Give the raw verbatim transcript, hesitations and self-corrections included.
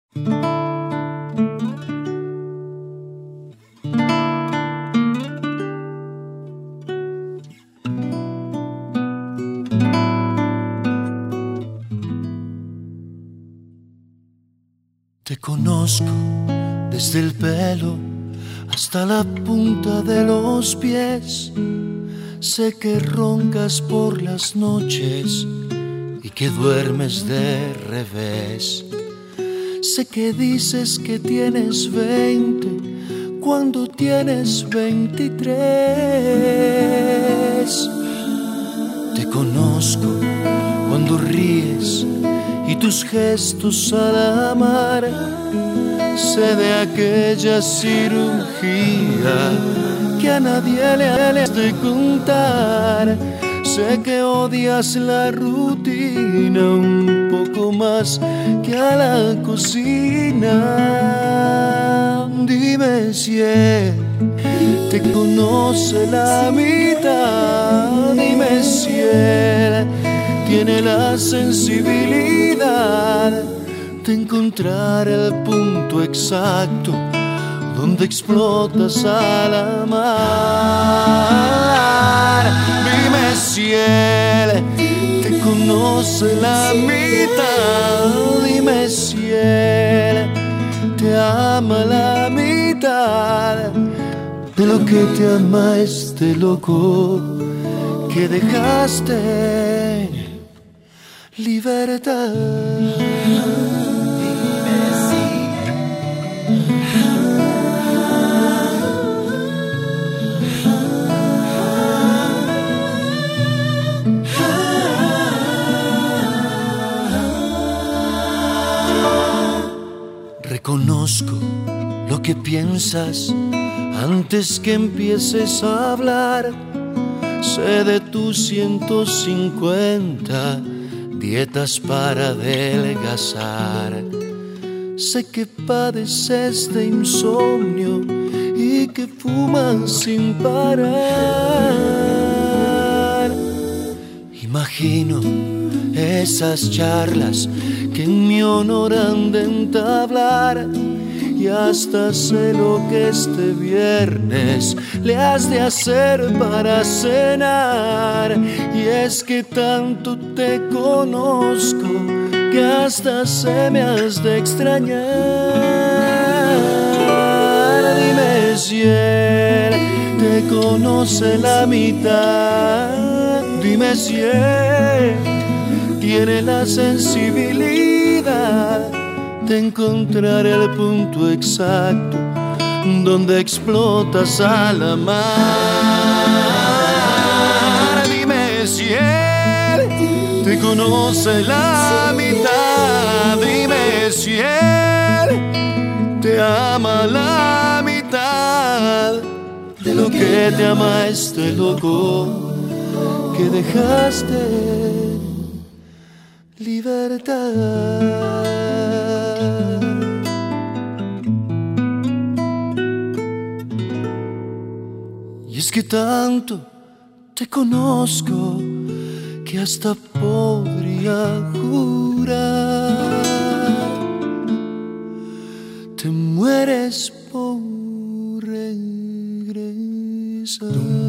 Te conozco desde el pelo hasta la punta de los pies. Sé que roncas por las noches y que duermes de revés. Sé que dices que tienes veinte cuando tienes veintitrés. Te conozco cuando ríes y tus gestos al amar. Sé de aquella cirugía que a nadie le has de contar. Sé que odias la rutina un poco más que a la cocina. Dime si él te conoce la mitad. Dime si él tiene la sensibilidad de encontrar el punto exacto donde explotas al amar. Dime si él te conoce la mitad. Dime si él te ama la mitad de lo que te ama este loco que dejaste. Libertad. Reconozco lo que piensas antes que empieces a hablar. Sé de tus ciento cincuenta dietas para adelgazar. Sé que padeces de insomnio y que fumas sin parar. Imagino esas charlas que en mi honor han de entablar. Y hasta sé lo que este viernes le has de hacer para cenar. Y es que tanto te conozco que hasta se me has de extrañar. Dime si él te conoce la mitad. Dime si él tiene la sensibilidad de encontrar el punto exacto donde explotas al amar. Dime si él te conoce la mitad. Dime si él te ama la mitad de lo que te ama este loco que dejaste. Libertad. Y es que tanto te conozco que hasta podría jurar te mueres por regresar.